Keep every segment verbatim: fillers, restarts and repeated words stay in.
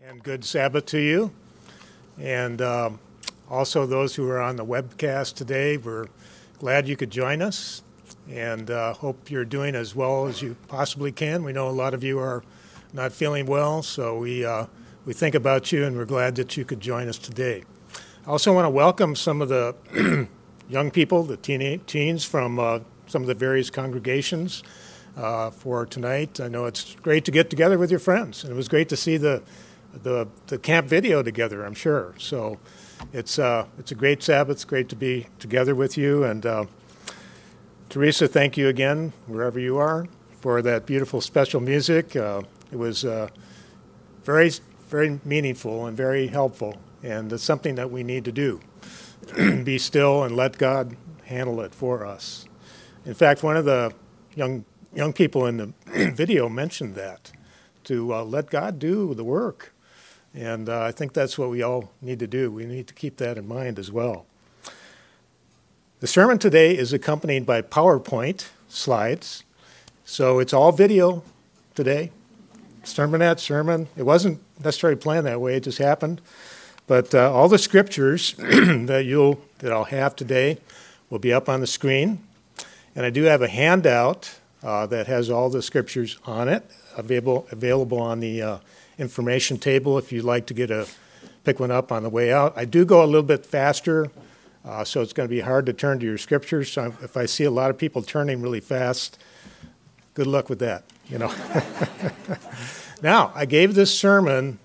And good Sabbath to you. And um, also those who are on the webcast today, we're glad you could join us and uh, hope you're doing as well as you possibly can. We know a lot of you are not feeling well, so we, uh, we think about you and we're glad that you could join us today. I also want to welcome some of the young people, the teen- teens from uh, some of the various congregations uh, for tonight. I know it's great to get together with your friends, and it was great to see the the the camp video together, I'm sure. So it's uh, it's a great Sabbath. It's great to be together with you. And uh, Teresa, thank you again, wherever you are, for that beautiful special music. Uh, it was uh, very, very meaningful and very helpful, and it's something that we need to do. Be still and let God handle it for us. In fact, one of the young young people in the video mentioned that, to uh, let God do the work. And uh, I think that's what we all need to do. We need to keep that in mind as well. The sermon today is accompanied by PowerPoint slides. So it's all video today. Sermonette, sermon. It wasn't necessarily planned that way. It just happened. But uh, all the scriptures that you'll that I'll have today will be up on the screen. And I do have a handout uh, that has all the scriptures on it, available available on the uh, information table if you'd like to get a pick one up on the way out. I do go a little bit faster, uh, so it's going to be hard to turn to your scriptures. So if I see a lot of people turning really fast, good luck with that. You know. Now, I gave this sermon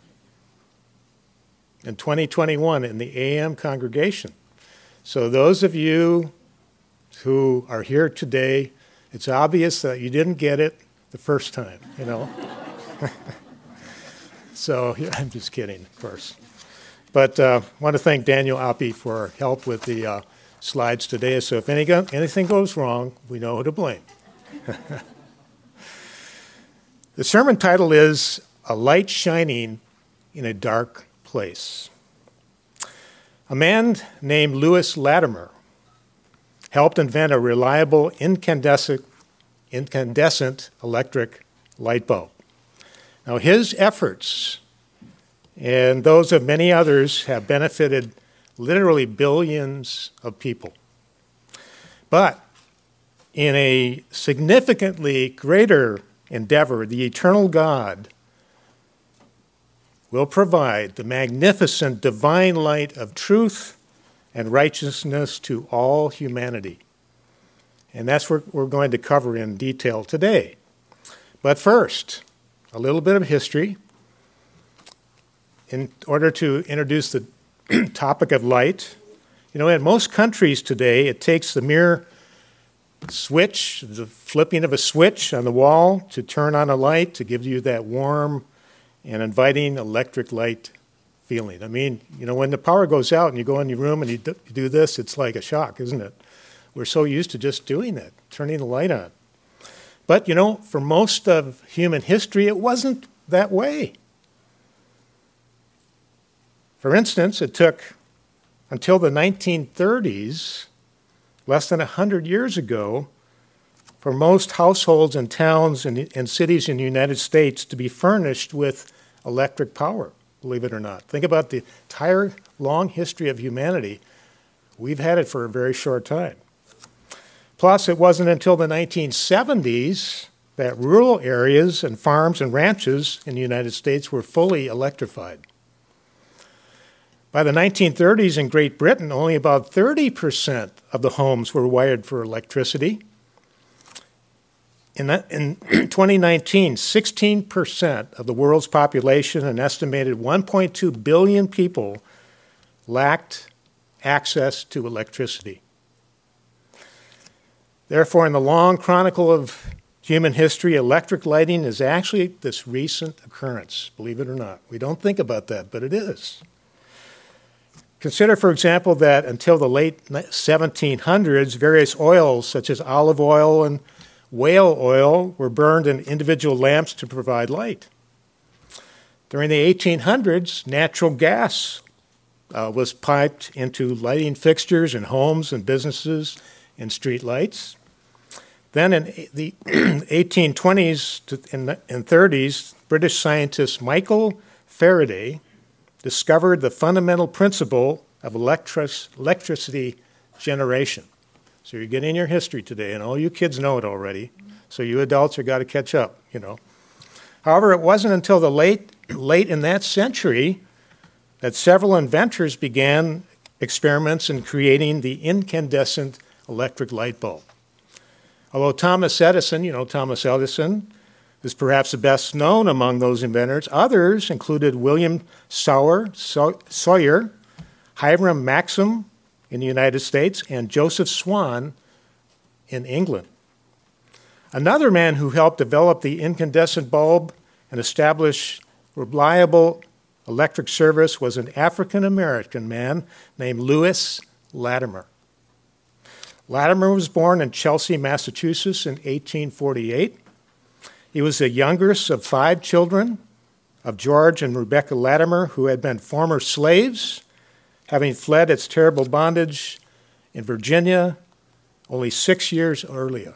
in twenty twenty-one in the A M congregation. So those of you who are here today, it's obvious that you didn't get it the first time, you know. So yeah, I'm just kidding, of course. But I uh, want to thank Daniel Oppie for help with the uh, slides today. So if any go- anything goes wrong, we know who to blame. The sermon title is A Light Shining in a Dark Place. A man named Lewis Latimer helped invent a reliable incandescent, incandescent electric light bulb. Now, his efforts and those of many others have benefited literally billions of people. But in a significantly greater endeavor, the eternal God will provide the magnificent divine light of truth and righteousness to all humanity. And that's what we're going to cover in detail today. But first, a little bit of history in order to introduce the topic of light. You know, in most countries today, it takes the mere switch, the flipping of a switch on the wall to turn on a light to give you that warm and inviting electric light feeling. I mean, you know, when the power goes out and you go in your room and you do this, it's like a shock, isn't it? We're so used to just doing that, turning the light on. But, you know, for most of human history, it wasn't that way. For instance, it took until the nineteen thirties, less than one hundred years ago, for most households and towns and, and cities in the United States to be furnished with electric power, believe it or not. Think about the entire long history of humanity. We've had it for a very short time. Plus, it wasn't until the nineteen seventies that rural areas and farms and ranches in the United States were fully electrified. By the nineteen thirties in Great Britain, only about thirty percent of the homes were wired for electricity. In, that, in twenty nineteen, sixteen percent of the world's population, an estimated one point two billion people, lacked access to electricity. Therefore, in the long chronicle of human history, electric lighting is actually this recent occurrence, believe it or not. We don't think about that, but it is. Consider, for example, that until the late seventeen hundreds, various oils such as olive oil and whale oil were burned in individual lamps to provide light. During the eighteen hundreds, natural gas uh, was piped into lighting fixtures in homes and businesses and street lights. Then in the eighteen twenties and thirties, British scientist Michael Faraday discovered the fundamental principle of electric, electricity generation. So you're getting your history today, and all you kids know it already. So you adults have got to catch up, you know. However, it wasn't until the late, late in that century that several inventors began experiments in creating the incandescent electric light bulb. Although Thomas Edison, you know, Thomas Edison, is perhaps the best known among those inventors, others included William Sauer, Sawyer, Hiram Maxim in the United States, and Joseph Swan in England. Another man who helped develop the incandescent bulb and establish reliable electric service was an African-American man named Lewis Latimer. Latimer was born in Chelsea, Massachusetts in eighteen forty-eight. He was the youngest of five children of George and Rebecca Latimer, who had been former slaves, having fled its terrible bondage in Virginia only six years earlier.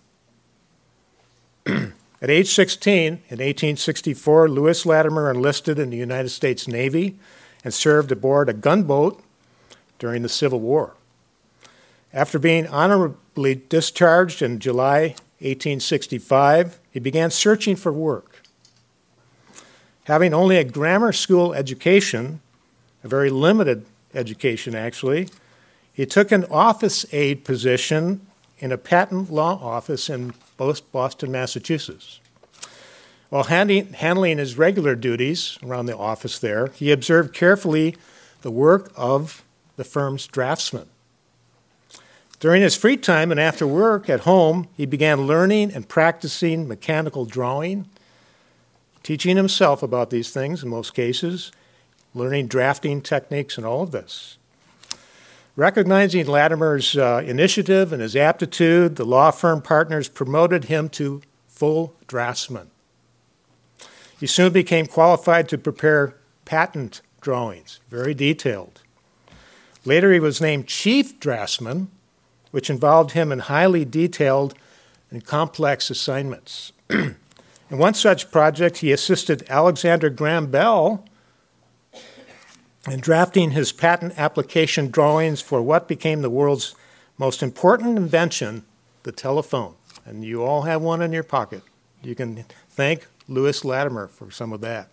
At age sixteen, in eighteen sixty-four, Lewis Latimer enlisted in the United States Navy and served aboard a gunboat during the Civil War. After being honorably discharged in July eighteen sixty-five, he began searching for work. Having only a grammar school education, a very limited education actually, he took an office aide position in a patent law office in Boston, Massachusetts. While handling his regular duties around the office there, he observed carefully the work of the firm's draftsmen. During his free time and after work at home, he began learning and practicing mechanical drawing, teaching himself about these things in most cases, learning drafting techniques and all of this. Recognizing Latimer's uh, initiative and his aptitude, the law firm partners promoted him to full draftsman. He soon became qualified to prepare patent drawings, very detailed. Later, he was named chief draftsman, which involved him in highly detailed and complex assignments. In one such project, he assisted Alexander Graham Bell in drafting his patent application drawings for what became the world's most important invention, the telephone. And you all have one in your pocket. You can thank Lewis Latimer for some of that.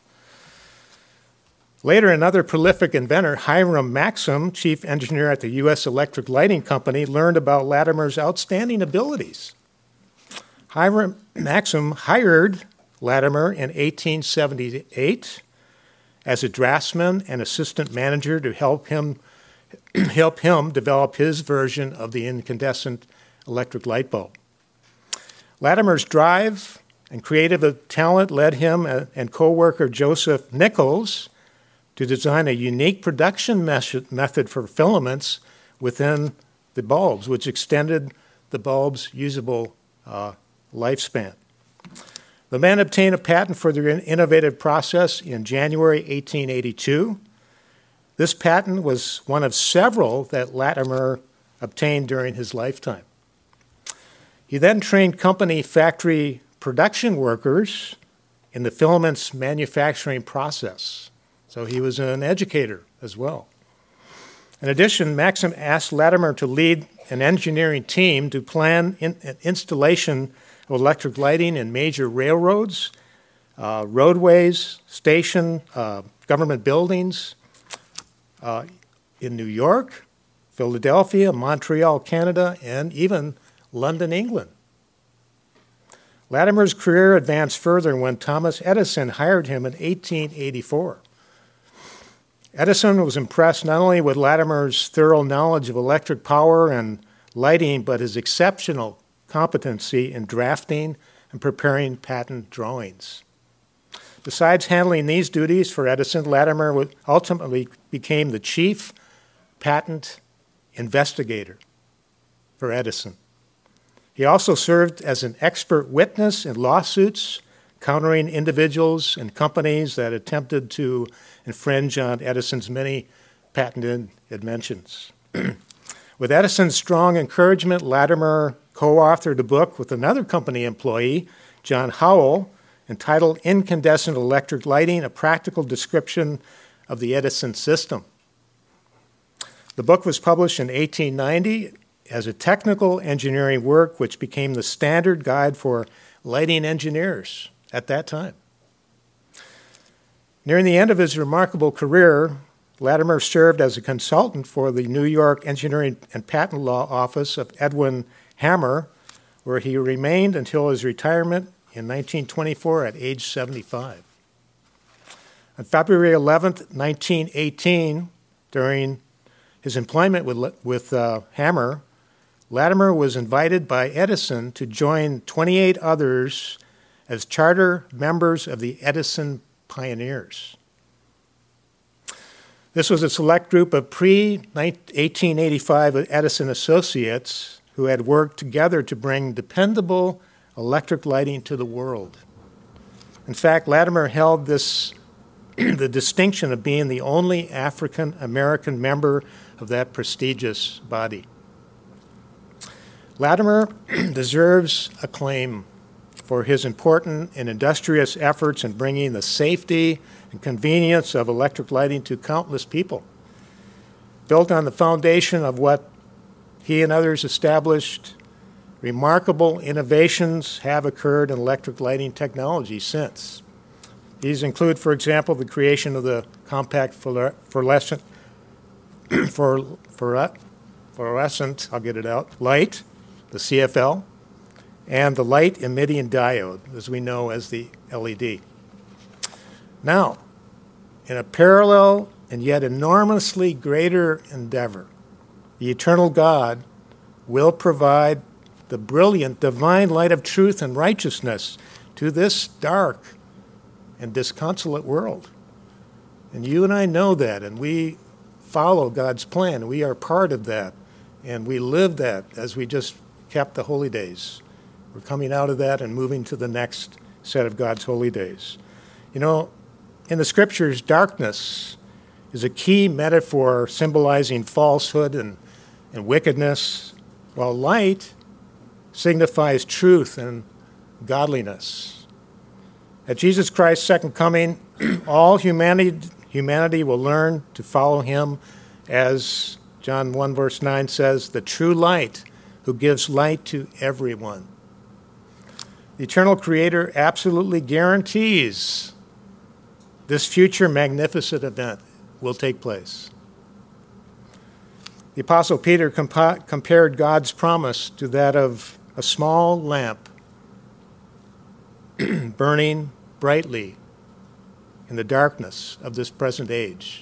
Later, another prolific inventor, Hiram Maxim, chief engineer at the U S Electric Lighting Company, learned about Latimer's outstanding abilities. Hiram Maxim hired Latimer in eighteen seventy-eight as a draftsman and assistant manager to help him help him develop his version of the incandescent electric light bulb. Latimer's drive and creative talent led him and co-worker Joseph Nichols to design a unique production method for filaments within the bulbs, which extended the bulb's usable uh, lifespan. The men obtained a patent for their innovative process in January eighteen eighty-two. This patent was one of several that Latimer obtained during his lifetime. He then trained company factory production workers in the filaments manufacturing process. So he was an educator as well. In addition, Maxim asked Latimer to lead an engineering team to plan in, an installation of electric lighting in major railroads, uh, roadways, station, uh, government buildings uh, in New York, Philadelphia, Montreal, Canada, and even London, England. Latimer's career advanced further when Thomas Edison hired him in eighteen eighty-four. Edison was impressed not only with Latimer's thorough knowledge of electric power and lighting, but his exceptional competency in drafting and preparing patent drawings. Besides handling these duties for Edison, Latimer ultimately became the chief patent investigator for Edison. He also served as an expert witness in lawsuits countering individuals and companies that attempted to infringe on Edison's many patented inventions. With Edison's strong encouragement, Latimer co-authored a book with another company employee, John Howell, entitled Incandescent Electric Lighting, A Practical Description of the Edison System. The book was published in eighteen ninety as a technical engineering work which became the standard guide for lighting engineers at that time. Nearing the end of his remarkable career, Latimer served as a consultant for the New York Engineering and Patent Law Office of Edwin Hammer, where he remained until his retirement in nineteen twenty-four at age seventy-five. On February eleventh, nineteen eighteen, during his employment with, with uh, Hammer, Latimer was invited by Edison to join twenty-eight others as charter members of the Edison Pioneers. This was a select group of pre-eighteen eighty-five Edison associates who had worked together to bring dependable electric lighting to the world. In fact, Latimer held this the distinction of being the only African-American member of that prestigious body. Latimer deserves acclaim for his important and industrious efforts in bringing the safety and convenience of electric lighting to countless people. Built on the foundation of what he and others established, remarkable innovations have occurred in electric lighting technology since. These include, for example, the creation of the compact fluorescent, fluorescent, I'll get it out, light, the C F L, and the light emitting diode, as we know as the L E D. Now, in a parallel and yet enormously greater endeavor, the eternal God will provide the brilliant divine light of truth and righteousness to this dark and disconsolate world. And you and I know that, and we follow God's plan. We are part of that, and we live that as we just kept the holy days. We're coming out of that and moving to the next set of God's holy days. You know, in the scriptures, darkness is a key metaphor symbolizing falsehood and, and wickedness, while light signifies truth and godliness. At Jesus Christ's second coming, all humanity, humanity will learn to follow him, as John one verse nine says, the true light who gives light to everyone. The eternal Creator absolutely guarantees this future magnificent event will take place. The Apostle Peter compa- compared God's promise to that of a small lamp burning brightly in the darkness of this present age.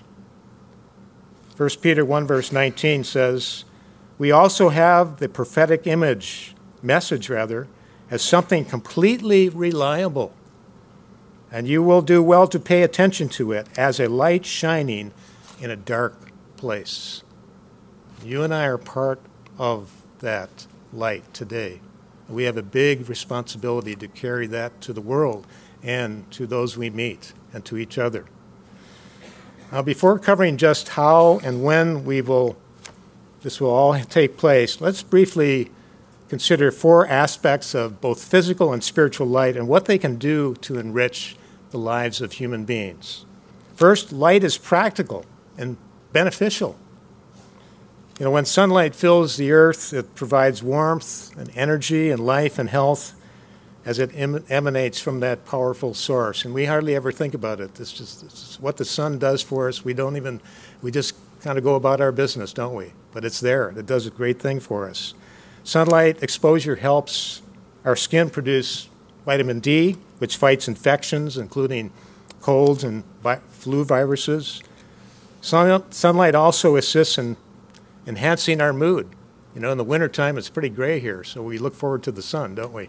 First Peter one verse nineteen says, we also have the prophetic image, message rather, as something completely reliable, and you will do well to pay attention to it as a light shining in a dark place. You and I are part of that light today. We have a big responsibility to carry that to the world and to those we meet and to each other. Now, before covering just how and when we will, this will all take place, let's briefly consider four aspects of both physical and spiritual light and what they can do to enrich the lives of human beings. First, light is practical and beneficial. You know, when sunlight fills the earth, it provides warmth and energy and life and health as it em- emanates from that powerful source. And we hardly ever think about it. This just this is what the sun does for us. We don't even, we just kind of go about our business, don't we? But it's there. It does a great thing for us. Sunlight exposure helps our skin produce vitamin D, which fights infections, including colds and vi- flu viruses. Sun- sunlight also assists in enhancing our mood. You know, in the wintertime, it's pretty gray here, so we look forward to the sun, don't we?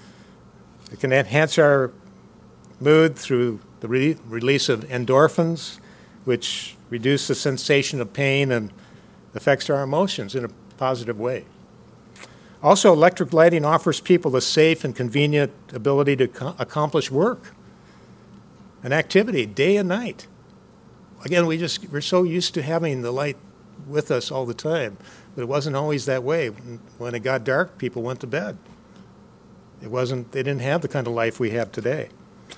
It can enhance our mood through the re- release of endorphins, which reduce the sensation of pain and affects our emotions in a positive way. Also, electric lighting offers people the safe and convenient ability to co- accomplish work, an activity, day and night. Again, we just, we're so used to having the light with us all the time, but it wasn't always that way. When it got dark, people went to bed. It wasn't, they didn't have the kind of life we have today.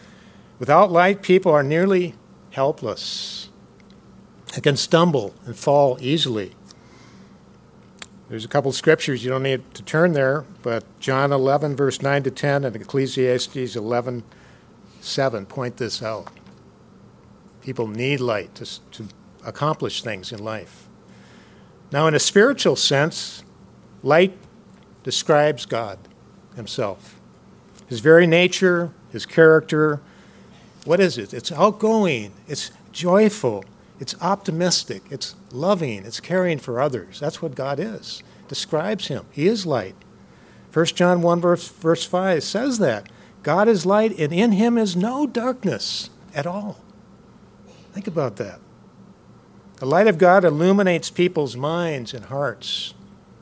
Without light, people are nearly helpless. They can stumble and fall easily. There's a couple scriptures, you don't need to turn there, but John eleven, verse nine to ten, and Ecclesiastes eleven, seven point this out. People need light to, to accomplish things in life. Now, in a spiritual sense, light describes God himself. His very nature, his character, what is it? It's outgoing, it's joyful, it's optimistic, it's loving, it's caring for others. That's what God is. Describes him. He is light. First John one, verse, verse five says that. God is light, and in him is no darkness at all. Think about that. The light of God illuminates people's minds and hearts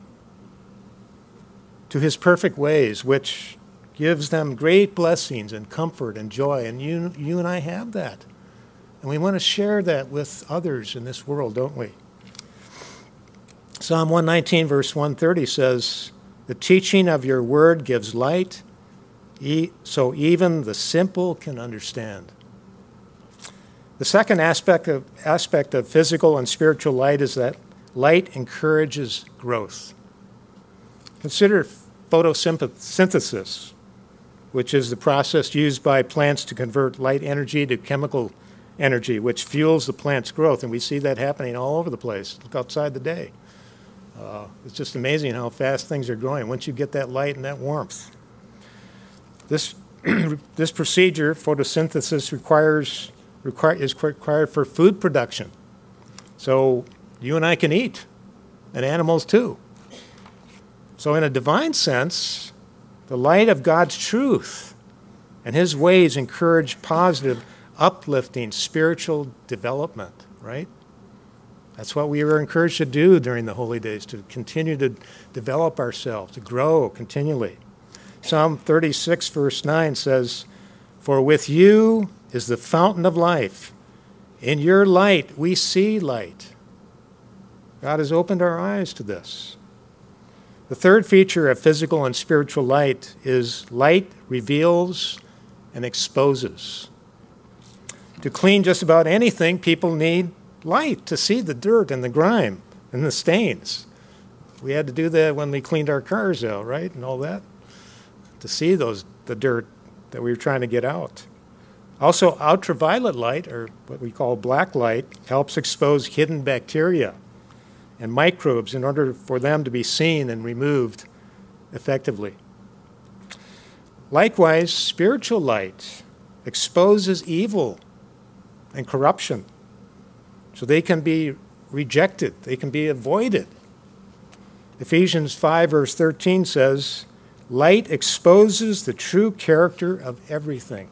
to his perfect ways, which gives them great blessings and comfort and joy. And you, you and I have that. And we want to share that with others in this world, don't we? Psalm one nineteen, verse one thirty says, "The teaching of your word gives light, so even the simple can understand." The second aspect of, aspect of physical and spiritual light is that light encourages growth. Consider photosynthesis, which is the process used by plants to convert light energy to chemical energy, which fuels the plant's growth. And we see that happening all over the place. Look outside today. Uh, it's just amazing how fast things are growing once you get that light and that warmth. This, this procedure, photosynthesis, requires require, is required for food production. So you and I can eat, and animals too. So in a divine sense, the light of God's truth and his ways encourage positive, uplifting spiritual development, right? That's what we were encouraged to do during the holy days, to continue to develop ourselves, to grow continually. Psalm thirty-six, verse nine says, "For with you is the fountain of life. In your light we see light." God has opened our eyes to this. The third feature of physical and spiritual light is light reveals and exposes. To clean just about anything, people need light to see the dirt and the grime and the stains. We had to do that when we cleaned our cars out, right, and all that, to see those the dirt that we were trying to get out. Also, ultraviolet light, or what we call black light, helps expose hidden bacteria and microbes in order for them to be seen and removed effectively. Likewise, spiritual light exposes evil and corruption, so they can be rejected, they can be avoided. Ephesians five, verse thirteen says, "Light exposes the true character of everything."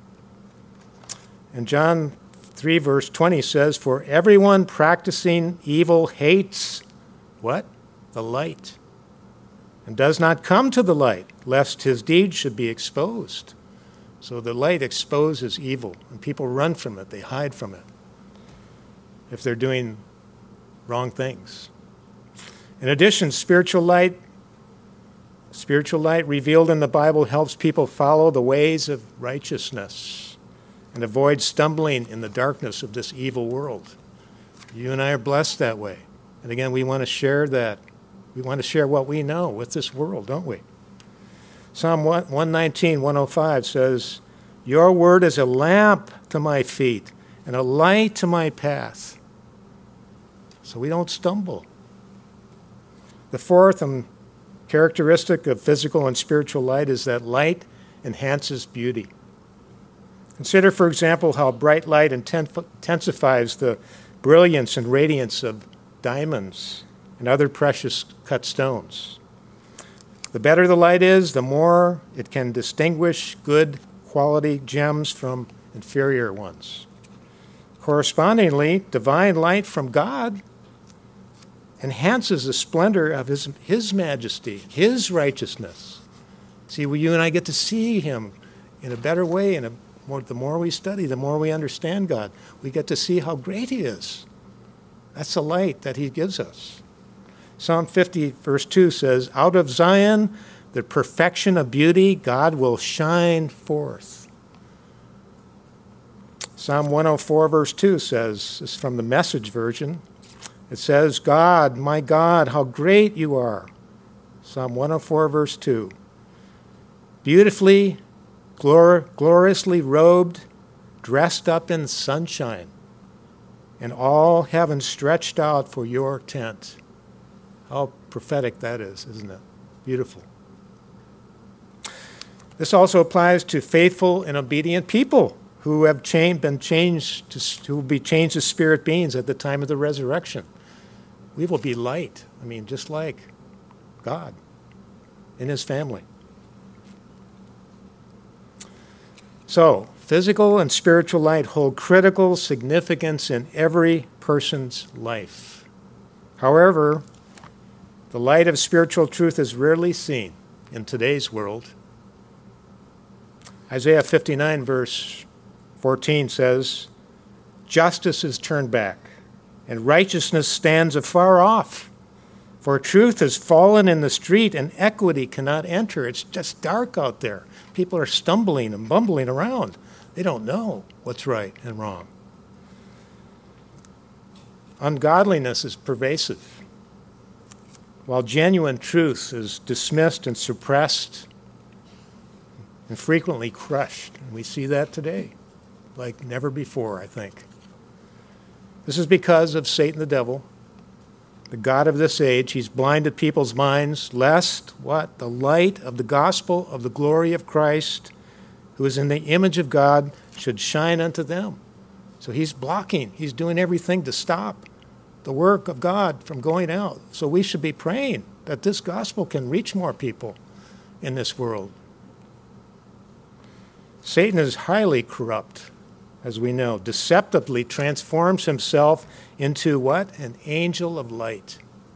And John three, verse twenty says, "For everyone practicing evil hates," what? "The light, and does not come to the light, lest his deeds should be exposed." So the light exposes evil, and people run from it, they hide from it if they're doing wrong things. In addition, spiritual light, spiritual light revealed in the Bible helps people follow the ways of righteousness and avoid stumbling in the darkness of this evil world. You and I are blessed that way. And again, we want to share that. We want to share what we know with this world, don't we? Psalm one nineteen, one oh five says, "Your word is a lamp to my feet and a light to my path." So we don't stumble. The fourth and characteristic of physical and spiritual light is that light enhances beauty. Consider, for example, how bright light intensifies the brilliance and radiance of diamonds and other precious cut stones. The better the light is, the more it can distinguish good quality gems from inferior ones. Correspondingly, divine light from God enhances the splendor of his, his majesty, his righteousness. See, well, you and I get to see him in a better way, and more, the more we study, the more we understand God. We get to see how great he is. That's the light that he gives us. Psalm fifty, verse two says, "Out of Zion, the perfection of beauty, God will shine forth." Psalm one oh four, verse two says, this is from the Message version. It says, God, my God, how great you are. Psalm one oh four, verse two. Beautifully, glor- gloriously robed, dressed up in sunshine, and all heaven stretched out for your tent. How prophetic that is, isn't it? Beautiful. This also applies to faithful and obedient people who have changed, been changed, to, who will be changed as spirit beings at the time of the resurrection. We will be light. I mean, just like God in his family. So, physical and spiritual light hold critical significance in every person's life. However, the light of spiritual truth is rarely seen in today's world. Isaiah fifty-nine, verse fourteen says, justice is turned back, and righteousness stands afar off. For truth has fallen in the street, and equity cannot enter. It's just dark out there. People are stumbling and bumbling around. They don't know what's right and wrong. Ungodliness is pervasive, while genuine truth is dismissed and suppressed and frequently crushed. And we see that today, like never before, I think. This is because of Satan the devil, the god of this age. He's blinded people's minds, lest what? The light of the gospel of the glory of Christ, who is in the image of God, should shine unto them. So he's blocking, he's doing everything to stop the work of God from going out. So we should be praying that this gospel can reach more people in this world. Satan is highly corrupt, as we know, deceptively transforms himself into what? An angel of light.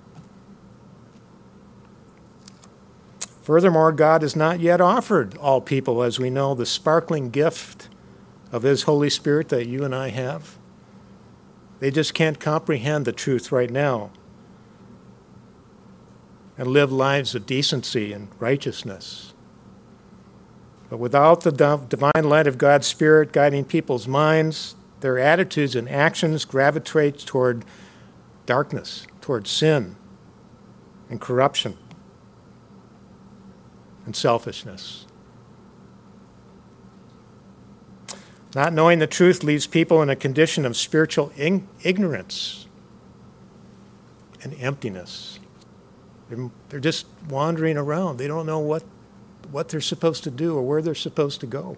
Furthermore, God has not yet offered all people, as we know, the sparkling gift of his Holy Spirit that you and I have. They just can't comprehend the truth right now and live lives of decency and righteousness. But without the divine light of God's Spirit guiding people's minds, their attitudes and actions gravitate toward darkness, toward sin and corruption and selfishness. Not knowing the truth leaves people in a condition of spiritual ing- ignorance and emptiness. They're, they're just wandering around. They don't know what what they're supposed to do or where they're supposed to go.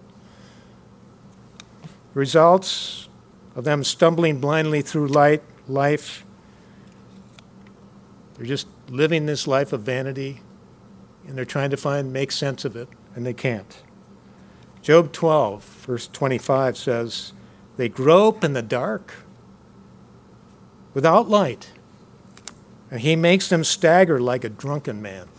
Results of them stumbling blindly through light, life, they're just living this life of vanity, and they're trying to find, make sense of it, and they can't. Job twelve, verse twenty-five says, they grope in the dark without light, and he makes them stagger like a drunken man.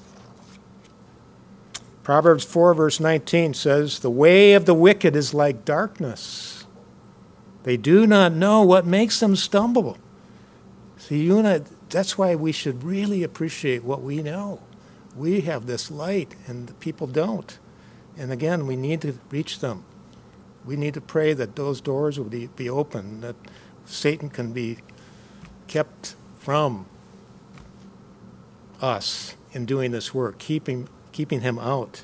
Proverbs four, verse nineteen says, the way of the wicked is like darkness. They do not know what makes them stumble. See, you and I, that's why we should really appreciate what we know. We have this light, and the people don't. And again, we need to reach them. We need to pray that those doors will be, be open, that Satan can be kept from us in doing this work, keeping keeping him out.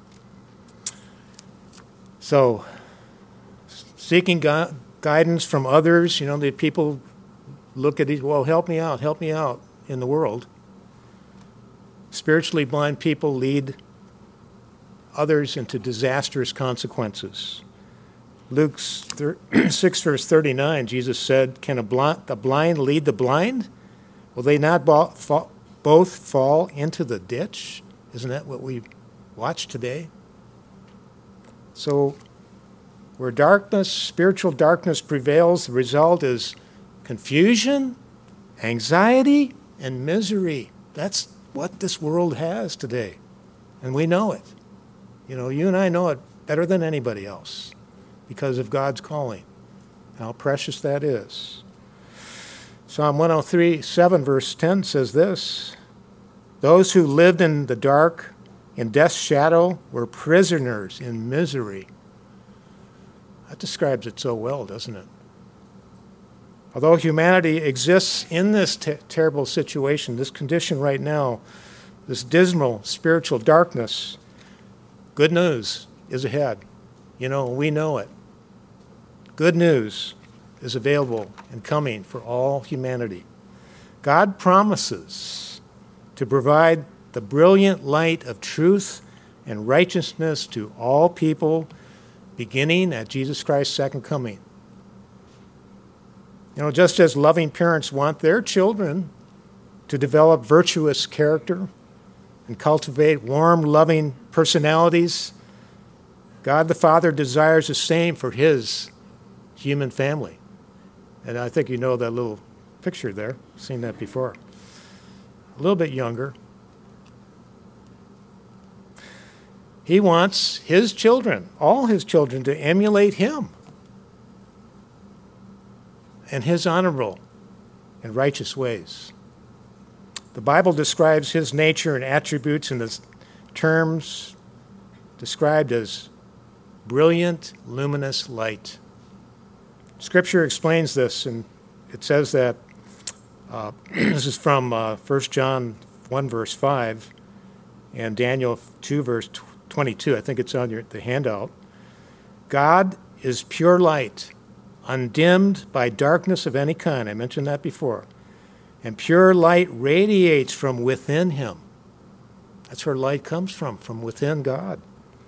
So, seeking gu- guidance from others, you know, the people look at it, well, help me out, help me out in the world. Spiritually blind people lead others into disastrous consequences. Luke six, verse thirty-nine, Jesus said, can a blind, the blind lead the blind? Will they not bo- fa- both fall into the ditch? Isn't that what we watch today? So, where darkness, spiritual darkness prevails, the result is confusion, anxiety, and misery. That's what this world has today, and we know it. You know, you and I know it better than anybody else because of God's calling, how precious that is. Psalm one oh three, seven, verse ten says this, those who lived in the dark, in death's shadow, were prisoners in misery. That describes it so well, doesn't it? Although humanity exists in this te- terrible situation, this condition right now, this dismal spiritual darkness, good news is ahead. You know, we know it. Good news is available and coming for all humanity. God promises to provide the brilliant light of truth and righteousness to all people, beginning at Jesus Christ's second coming. You know, just as loving parents want their children to develop virtuous character and cultivate warm, loving personalities, God the Father desires the same for his human family. And I think you know that little picture there. Seen that before. A little bit younger. He wants his children, all his children, to emulate him and his honorable and righteous ways. The Bible describes his nature and attributes in the terms described as brilliant, luminous light. Scripture explains this, and it says that, uh, this is from uh, First John one, verse five, and Daniel two, verse twenty-two. I think it's on your, the handout. God is pure light, undimmed by darkness of any kind. I mentioned that before. And pure light radiates from within him. That's where light comes from, from within God.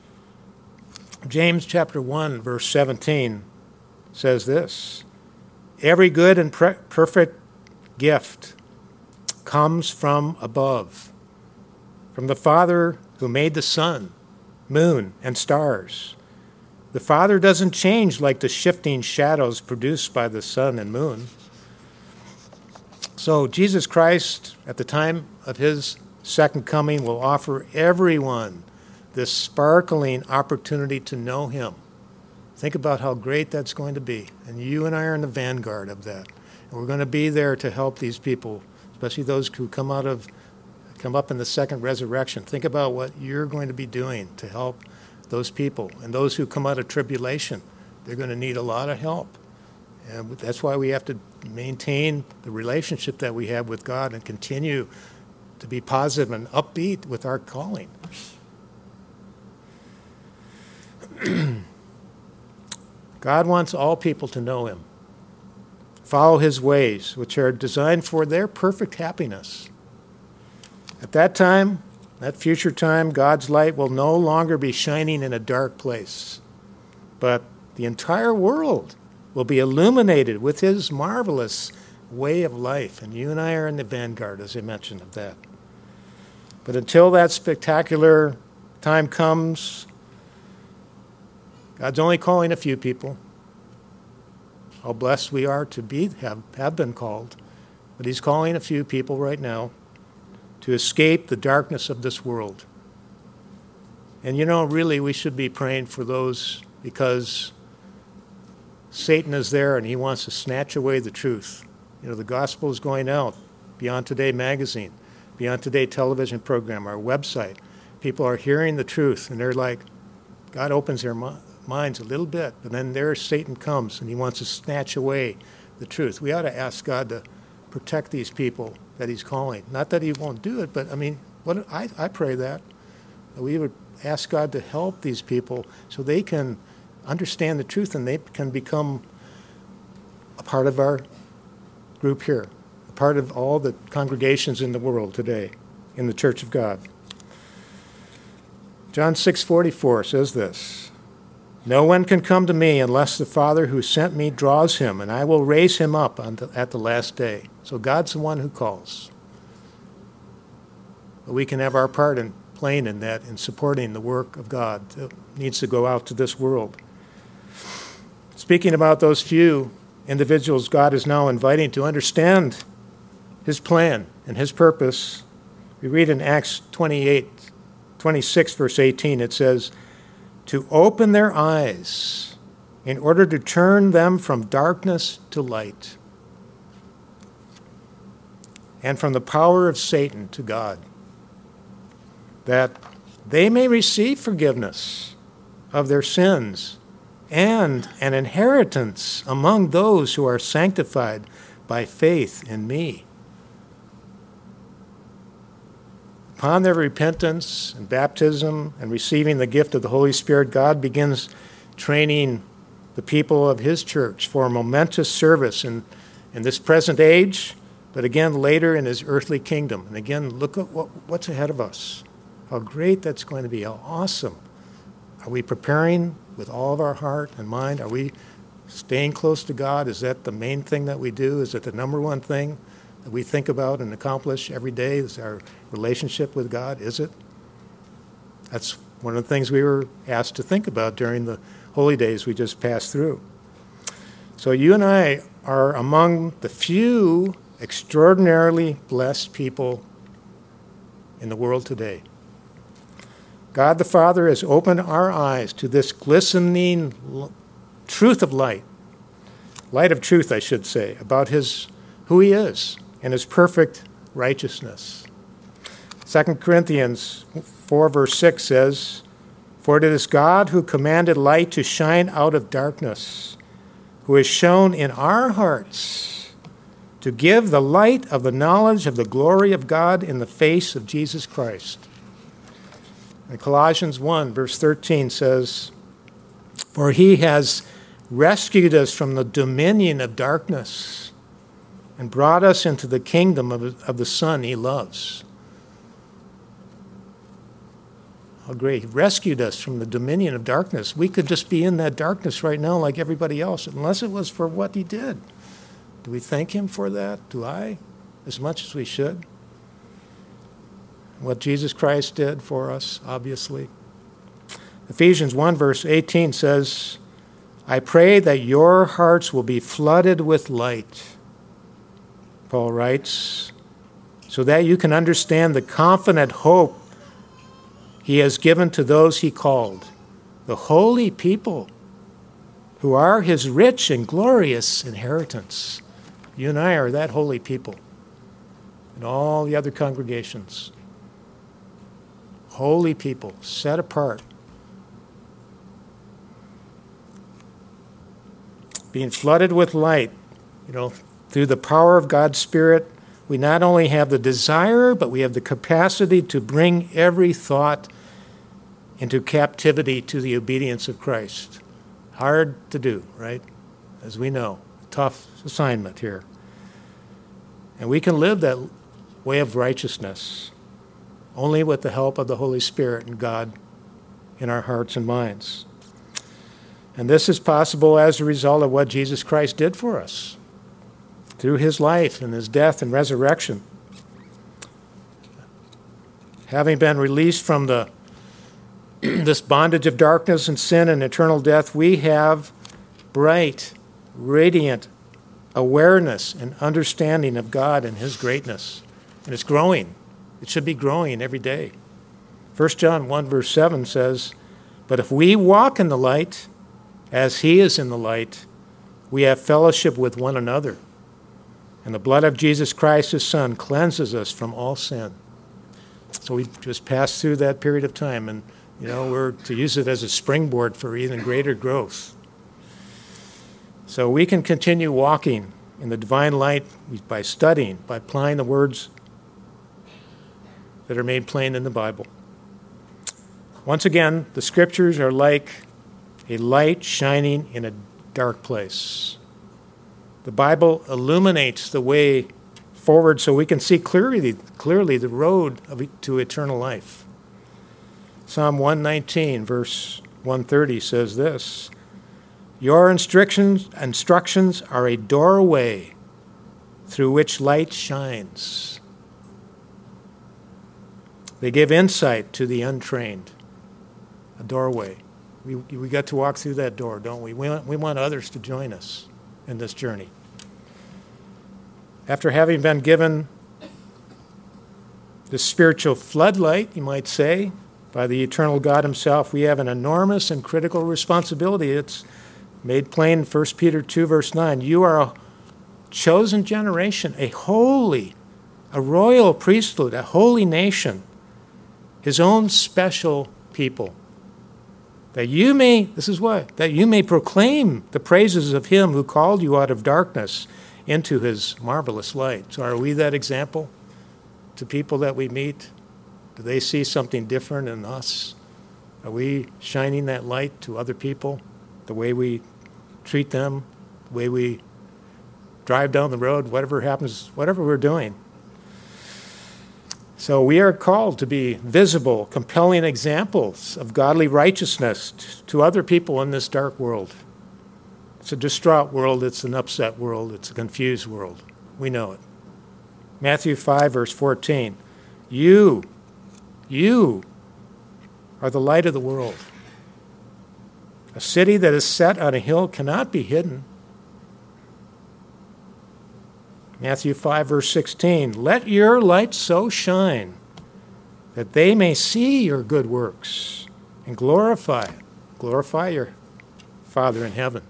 James chapter one, verse seventeen says this: every good and pre- perfect gift comes from above, from the Father who made the sun, moon, and stars. The Father doesn't change like the shifting shadows produced by the sun and moon. So Jesus Christ, at the time of his second coming, will offer everyone this sparkling opportunity to know him. Think about how great that's going to be. And you and I are in the vanguard of that. And we're going to be there to help these people, especially those who come out of, come up in the second resurrection. Think about what you're going to be doing to help those people. And those who come out of tribulation, they're going to need a lot of help. And that's why we have to maintain the relationship that we have with God and continue to be positive and upbeat with our calling. God wants all people to know him, follow his ways, which are designed for their perfect happiness. At that time, that future time, God's light will no longer be shining in a dark place, but the entire world will be illuminated with his marvelous way of life. And you and I are in the vanguard, as I mentioned, of that. But until that spectacular time comes, God's only calling a few people. How blessed we are to be have, have been called. But he's calling a few people right now to escape the darkness of this world. And you know, really, we should be praying for those, because Satan is there and he wants to snatch away the truth. You know, the gospel is going out. Beyond Today magazine, Beyond Today television program, our website. People are hearing the truth, and they're like, God opens their mi- minds a little bit, but then there Satan comes and he wants to snatch away the truth. We ought to ask God to protect these people that he's calling. Not that he won't do it, but I mean, what I, I pray that, that we would ask God to help these people so they can understand the truth and they can become a part of our group here, a part of all the congregations in the world today in the Church of God. John six forty-four says this: no one can come to me unless the Father who sent me draws him, and I will raise him up the, at the last day. So God's the one who calls. But we can have our part in playing in that, in supporting the work of God that needs to go out to this world. Speaking about those few individuals God is now inviting to understand his plan and his purpose, we read in Acts twenty-eight, twenty-six, verse eighteen, it says, to open their eyes in order to turn them from darkness to light and from the power of Satan to God, that they may receive forgiveness of their sins and an inheritance among those who are sanctified by faith in me. Upon their repentance and baptism and receiving the gift of the Holy Spirit, God begins training the people of his church for a momentous service in, in this present age, but again later in his earthly kingdom. And again, look at what, what's ahead of us. How great that's going to be, how awesome. Are we preparing with all of our heart and mind? Are we staying close to God? Is that the main thing that we do? Is it the number one thing that we think about and accomplish every day? Is our relationship with God? Is it? That's one of the things we were asked to think about during the holy days we just passed through. So you and I are among the few extraordinarily blessed people in the world today. God the Father has opened our eyes to this glistening l- truth of light, light of truth, I should say, about his who he is and his perfect righteousness. Second Corinthians four, verse six says, "For it is God who commanded light to shine out of darkness, who has shone in our hearts to give the light of the knowledge of the glory of God in the face of Jesus Christ." And Colossians one, verse thirteen says, "For he has rescued us from the dominion of darkness and brought us into the kingdom of, of the Son he loves." How great. He rescued us from the dominion of darkness. We could just be in that darkness right now like everybody else, unless it was for what he did. Do we thank him for that? Do I? As much as we should? What Jesus Christ did for us, obviously. Ephesians one, verse eighteen says, "I pray that your hearts will be flooded with light," Paul writes, "so that you can understand the confident hope he has given to those he called, the holy people who are his rich and glorious inheritance." You and I are that holy people, and all the other congregations. Holy people, set apart. Being flooded with light, you know, through the power of God's Spirit, we not only have the desire, but we have the capacity to bring every thought into captivity to the obedience of Christ. Hard to do, right? As we know, tough assignment here. And we can live that way of righteousness only with the help of the Holy Spirit and God in our hearts and minds. And this is possible as a result of what Jesus Christ did for us through his life and his death and resurrection. Having been released from the this bondage of darkness and sin and eternal death, we have bright, radiant awareness and understanding of God and his greatness. And it's growing. It should be growing every day. First John one, verse seven says, "But if we walk in the light, as he is in the light, we have fellowship with one another. And the blood of Jesus Christ, his Son, cleanses us from all sin." So we just passed through that period of time, and you know, we're to use it as a springboard for even greater growth. So we can continue walking in the divine light by studying, by applying the words that are made plain in the Bible. Once again, the scriptures are like a light shining in a dark place. The Bible illuminates the way forward so we can see clearly, clearly the road of, to eternal life. Psalm one nineteen, verse one thirty says this, "Your instructions, instructions are a doorway through which light shines. They give insight to the untrained." A doorway. We, we got to walk through that door, don't we? We want, we want others to join us in this journey. After having been given the spiritual floodlight, you might say, by the eternal God himself, we have an enormous and critical responsibility. It's made plain in First Peter two, verse nine. "You are a chosen generation, a holy, a royal priesthood, a holy nation, his own special people." that you may, this is what, that you may proclaim the praises of him who called you out of darkness into his marvelous light. So are we that example to people that we meet? Do they see something different in us? Are we shining that light to other people? The way we treat them, the way we drive down the road, whatever happens, whatever we're doing. So we are called to be visible, compelling examples of godly righteousness t- to other people in this dark world. It's a distraught world, it's an upset world, it's a confused world. We know it. Matthew five, verse fourteen. You, you are the light of the world. A city that is set on a hill cannot be hidden. Matthew five, verse sixteen, let your light so shine that they may see your good works and glorify, glorify your Father in heaven.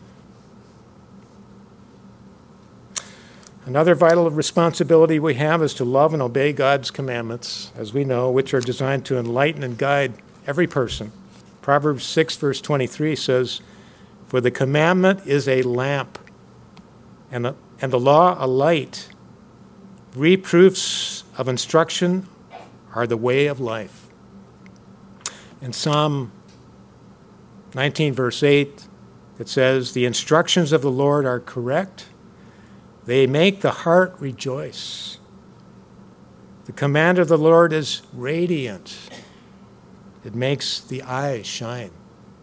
Another vital responsibility we have is to love and obey God's commandments, as we know, which are designed to enlighten and guide every person. Proverbs six, verse twenty-three says, for the commandment is a lamp, and the And the law a light. Reproofs of instruction are the way of life. In Psalm nineteen, verse eight, it says, the instructions of the Lord are correct. They make the heart rejoice. The command of the Lord is radiant. It makes the eyes shine.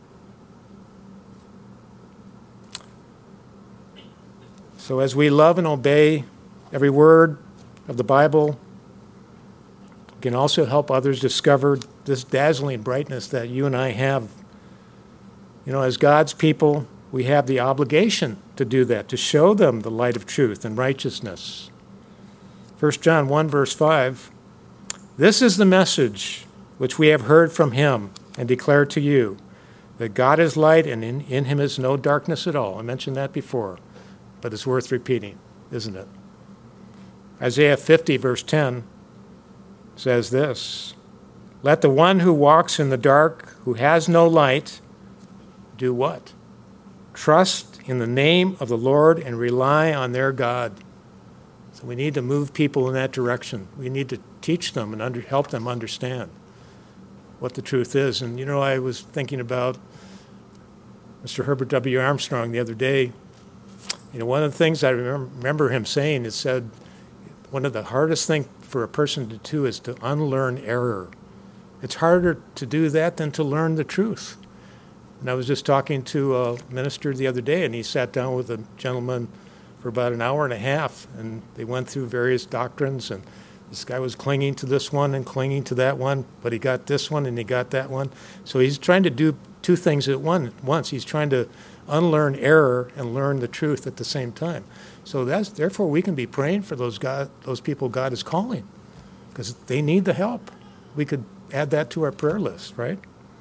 So as we love and obey every word of the Bible, we can also help others discover this dazzling brightness that you and I have. You know, as God's people, we have the obligation to do that, to show them the light of truth and righteousness. First John one, verse five, this is the message which we have heard from him and declare to you, that God is light and in, in him is no darkness at all. I mentioned that before. But it's worth repeating, isn't it? Isaiah fifty, verse ten says this, let the one who walks in the dark, who has no light, do what? Trust in the name of the Lord and rely on their God. So we need to move people in that direction. We need to teach them and under, help them understand what the truth is. And, you know, I was thinking about Mister Herbert W. Armstrong the other day. You know, one of the things I remember him saying is said, one of the hardest things for a person to do is to unlearn error. It's harder to do that than to learn the truth. And I was just talking to a minister the other day, and he sat down with a gentleman for about an hour and a half, and they went through various doctrines, and this guy was clinging to this one and clinging to that one, but he got this one and he got that one. So he's trying to do two things at one, once. He's trying to unlearn error and learn the truth at the same time. So that's therefore we can be praying for those God, those people God is calling, because they need the help. We could add that to our prayer list, right?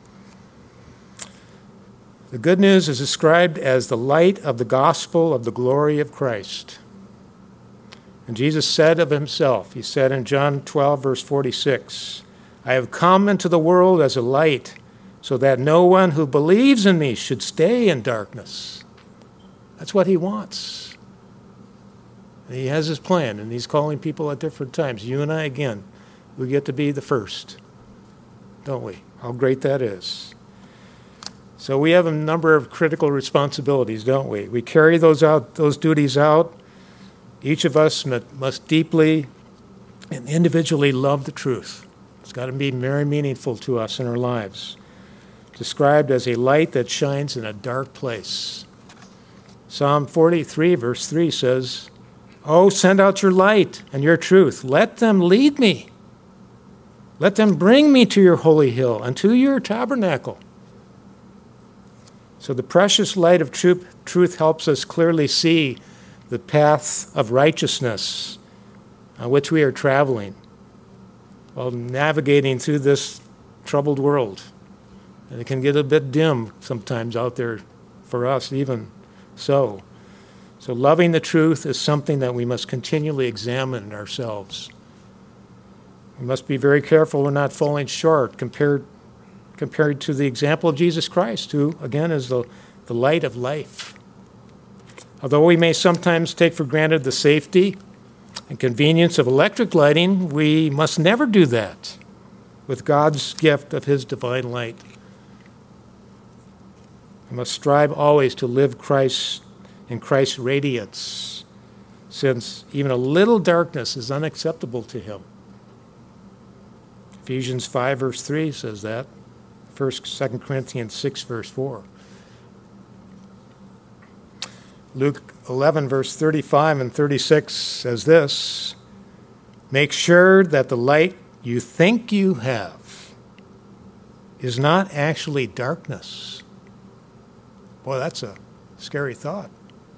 The good news is described as the light of the gospel of the glory of Christ. And Jesus said of himself, he said in John twelve, verse forty-six, I have come into the world as a light, so that no one who believes in me should stay in darkness. That's what he wants. And he has his plan, and he's calling people at different times. You and I, again, we get to be the first, don't we? How great that is. So we have a number of critical responsibilities, don't we? We carry those out, those duties out. Each of us must deeply and individually love the truth. It's got to be very meaningful to us in our lives. Described as a light that shines in a dark place. Psalm forty-three, verse three says, oh, send out your light and your truth. Let them lead me. Let them bring me to your holy hill and to your tabernacle. So the precious light of truth, truth helps us clearly see the path of righteousness on which we are traveling while navigating through this troubled world. And it can get a bit dim sometimes out there for us, even so. So loving the truth is something that we must continually examine in ourselves. We must be very careful we're not falling short compared compared to the example of Jesus Christ, who, again, is the, the light of life. Although we may sometimes take for granted the safety and convenience of electric lighting, we must never do that with God's gift of his divine light. We must strive always to live Christ in Christ's radiance, since even a little darkness is unacceptable to him. Ephesians five, verse three says that. First, Second Corinthians six, verse four. Luke eleven, verse thirty-five and thirty-six says this: make sure that the light you think you have is not actually darkness. Boy, that's a scary thought.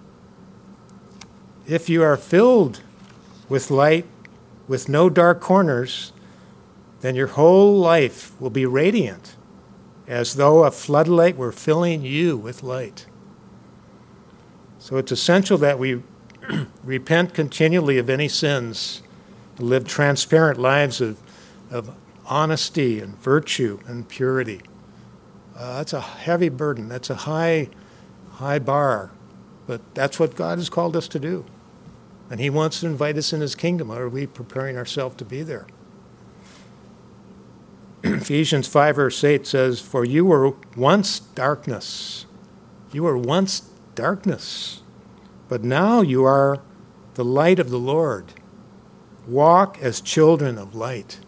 If you are filled with light, with no dark corners, then your whole life will be radiant, as though a floodlight were filling you with light. So it's essential that we repent continually of any sins, and live transparent lives of, of honesty and virtue and purity. Uh, that's a heavy burden. That's a high, high bar. But that's what God has called us to do. And he wants to invite us in his kingdom. Are we preparing ourselves to be there? Ephesians five, verse eight says, for you were once darkness. You were once darkness. But now you are the light of the Lord. Walk as children of light.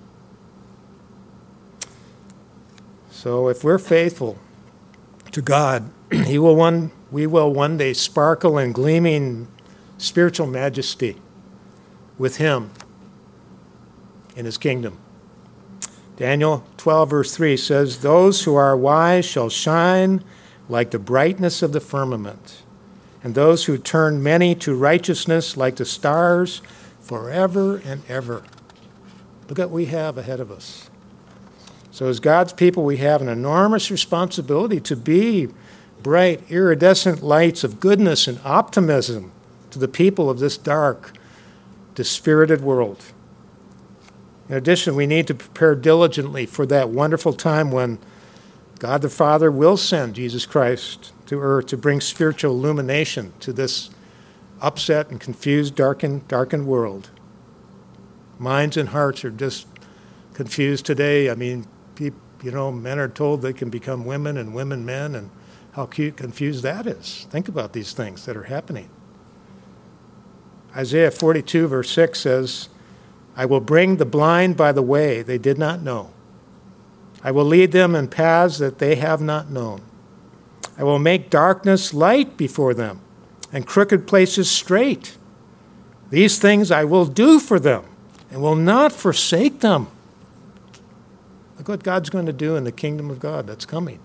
So if we're faithful to God, he will one, we will one day sparkle in gleaming spiritual majesty with him in his kingdom. Daniel twelve, verse three says, those who are wise shall shine like the brightness of the firmament, and those who turn many to righteousness like the stars forever and ever. Look at what we have ahead of us. So as God's people, we have an enormous responsibility to be bright, iridescent lights of goodness and optimism to the people of this dark, dispirited world. In addition, we need to prepare diligently for that wonderful time when God the Father will send Jesus Christ to earth to bring spiritual illumination to this upset and confused, darkened, darkened world. Minds and hearts are just confused today. I mean, you know, men are told they can become women and women men, and how cute, confused that is. Think about these things that are happening. Isaiah forty-two, verse six says, I will bring the blind by the way they did not know. I will lead them in paths that they have not known. I will make darkness light before them and crooked places straight. These things I will do for them and will not forsake them. Look what God's going to do in the kingdom of God that's coming.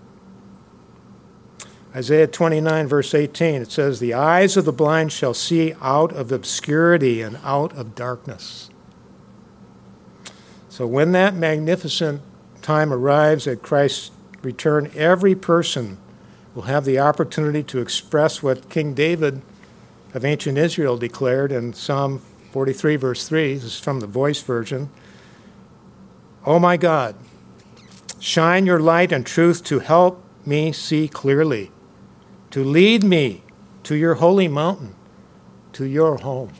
Isaiah twenty-nine, verse eighteen, it says, the eyes of the blind shall see out of obscurity and out of darkness. So when that magnificent time arrives at Christ's return, every person will have the opportunity to express what King David of ancient Israel declared in Psalm forty-three, verse three. This is from the Voice version. Oh my God, shine your light and truth to help me see clearly, to lead me to your holy mountain, to your home.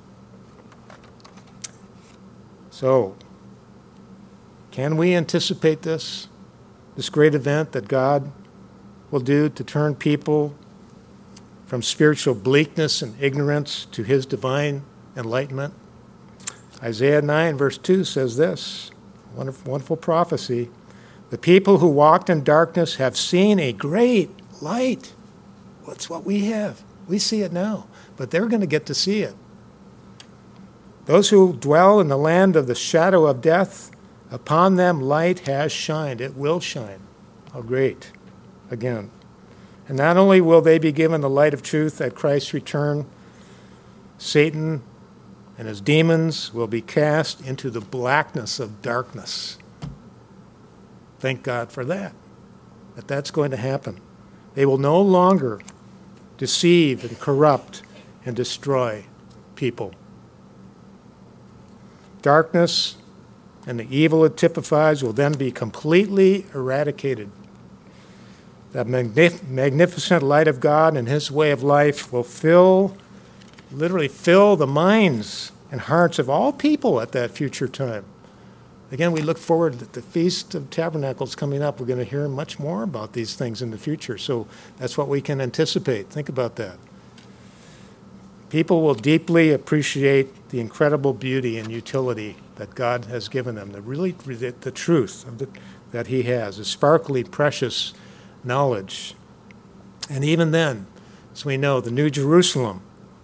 So, can we anticipate this, this great event that God will do to turn people from spiritual bleakness and ignorance to his divine enlightenment? Isaiah nine, verse two says this, wonderful, wonderful prophecy. The people who walked in darkness have seen a great light. That's what we have. We see it now, but they're going to get to see it. Those who dwell in the land of the shadow of death, upon them light has shined. It will shine. How great. Again. And not only will they be given the light of truth at Christ's return, Satan and his demons will be cast into the blackness of darkness. Thank God for that, that that's going to happen. They will no longer deceive and corrupt and destroy people. Darkness and the evil it typifies will then be completely eradicated. The magnif- magnificent light of God and his way of life will fill, literally fill the minds and hearts of all people at that future time. Again, we look forward to the Feast of Tabernacles coming up. We're going to hear much more about these things in the future. So that's what we can anticipate. Think about that. People will deeply appreciate the incredible beauty and utility that God has given them, the really the, the truth of the, that he has, the sparkly, precious knowledge. And even then, as we know, the New Jerusalem,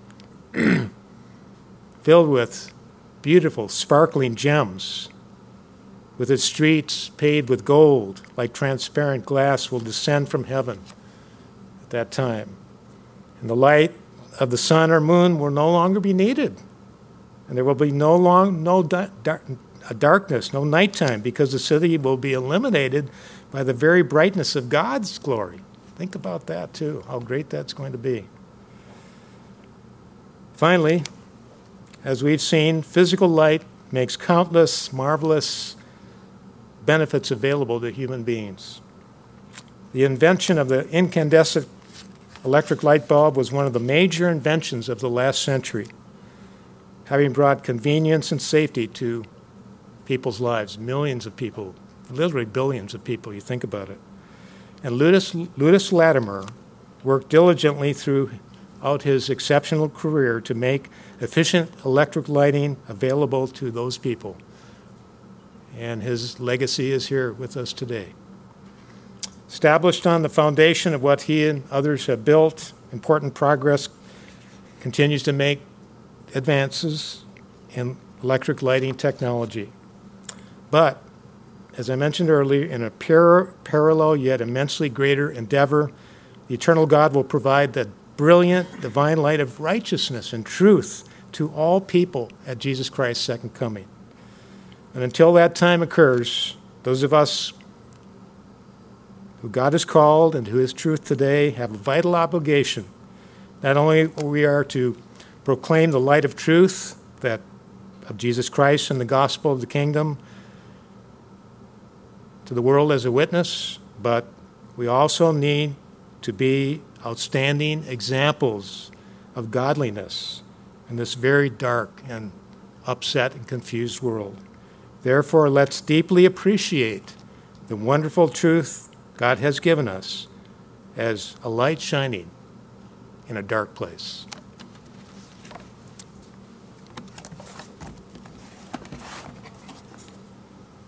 filled with beautiful, sparkling gems, with its streets paved with gold, like transparent glass, will descend from heaven at that time. And the light of the sun or moon will no longer be needed. And there will be no long, no da- dark, darkness, no nighttime, because the city will be illuminated by the very brightness of God's glory. Think about that, too, how great that's going to be. Finally, as we've seen, physical light makes countless marvelous benefits available to human beings. The invention of the incandescent electric light bulb was one of the major inventions of the last century, having brought convenience and safety to people's lives, millions of people, literally billions of people, you think about it. And Ludus, Ludus Latimer worked diligently throughout his exceptional career to make efficient electric lighting available to those people. And his legacy is here with us today. Established on the foundation of what he and others have built, important progress continues to make advances in electric lighting technology. But, as I mentioned earlier, in a pure, parallel yet immensely greater endeavor, the eternal God will provide the brilliant divine light of righteousness and truth to all people at Jesus Christ's second coming. And until that time occurs, those of us who God has called and to his truth today have a vital obligation. Not only we are to proclaim the light of truth that of Jesus Christ and the gospel of the kingdom to the world as a witness, but we also need to be outstanding examples of godliness in this very dark and upset and confused world. Therefore, let's deeply appreciate the wonderful truth God has given us as a light shining in a dark place.